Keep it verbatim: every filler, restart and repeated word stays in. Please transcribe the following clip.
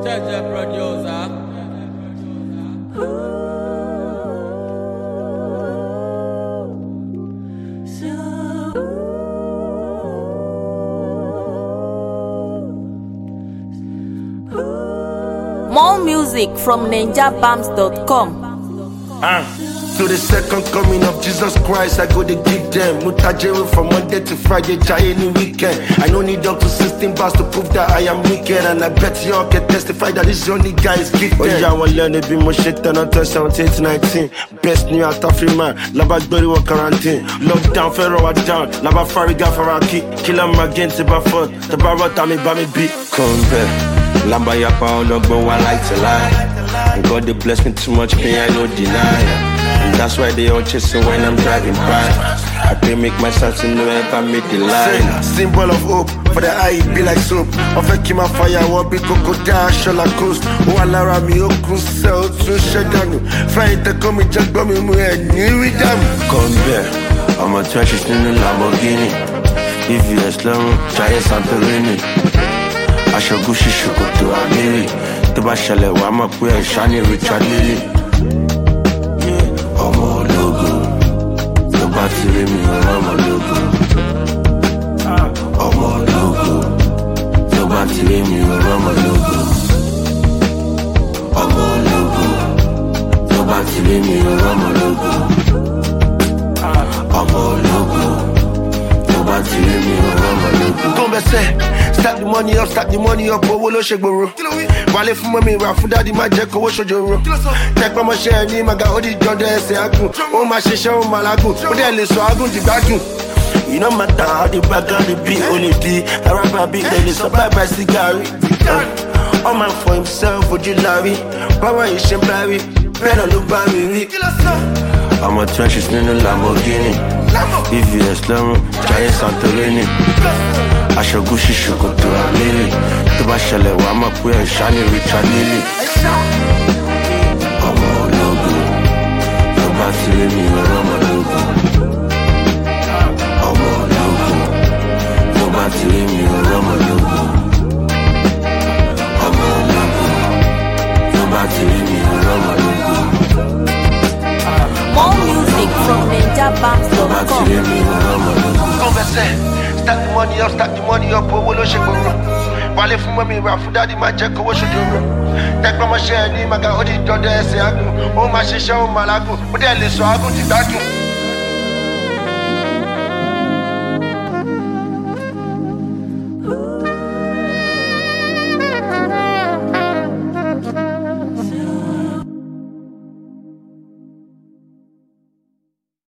Jaja producer. More music from ninja bams dot com. Ah. To the second coming of Jesus Christ, I go to give them Mutajere from Monday to Friday, Jai any weekend. I don't need up to sixteen bars to prove that I am wicked, and I bet y'all can testify that this only guy is gifted. Oh yeah, I want to learn to be more shit than until seventeen to nineteen. Best new out of free man, Laba Dory wa quarantine. Lockdown, Ferro down, Laba Fariga Faraki. Kill him again to Bafot, the Barata me Bami beat. Come back, Lamba Yapa, Logbo, I like to lie. And God they bless me too much pain, I no deny. And that's why they all chasing when I'm driving by. I can make myself to know if I make the line. Symbol of hope, for the eye it be like soap. Of a kima fire, what be cocoa dash on la coast. Oh, Alara mi oku sell to Shadanu. Fight the comi jack bomb me and new with them. Come here, I'm a trash in the Lamborghini. If you are slow, try a Santorini. I shall go shishu go to Amiri. The Bashale, Wama Queer, Shani Richard Lily. Ọmọ ológo, tó bá ti rí mi ọmọ ológo. Ọmọ ológo, tó bá ti rí mi ọmọ ológo. Ọmọ ológo, tó bá ti rí mi ọmọ ológo. Ọmọ ológo, tó bá ti rí mi ọmọ ológo. Converse, stack the money up, stack the money up, owó ló ṣe gbòòrò. Wálé fún mọ́mí ra fún dádì má jẹ́ kówó ṣojoro. Tẹ́pẹ́ mọ́ṣẹ́ ní màgà ó di jọ́dọ̀ ẹsẹ̀ agùn. Ó máa ṣiṣẹ́ ó máa lágùn, ó dẹ̀ lè sọ agùn dìgbàgùn. You no matter how the background the beat only be. A rapper beat they dey survive by cigarette. Uh, all man for himself, ojú lárí. Báwa yìí ṣe ń bárí, bẹ́ẹ̀ náà ló bá mi rí. I'm a trenches nínú Lamborghini. If you are slow, try a Santorini. Aṣọ Gucci ṣòkòtò àmìlì. Tó bá ṣẹlẹ̀ wà á mọ̀ pé ẹ̀ ṣá ní Richard Lily. Ọmọ ológo, tó bá ti rí mi ọ̀rọ̀ ọmọ ológo. Ọmọ ológo, tó bá ti rí mi ọ̀rọ̀ ọmọ ológo. Ọmọ ológo, tó bá ti rí mi ọ̀rọ̀ ọmọ ológo. More music from ninja bams dot com. Converse, stack the money up, stack the money up, owó ló ṣe gbòòrò. Wálé fún mọ́mí ra fún dádì má jẹ́ kówó ṣojoro. Tẹ́pẹ́ mọ́ṣẹ́ ní màgà ó di jọ́dọ̀ ẹsẹ̀ agùn. Ó máa ṣiṣẹ́ ó máa lágùn, ó dẹ̀ lè sọ agùn dìgbàgùn.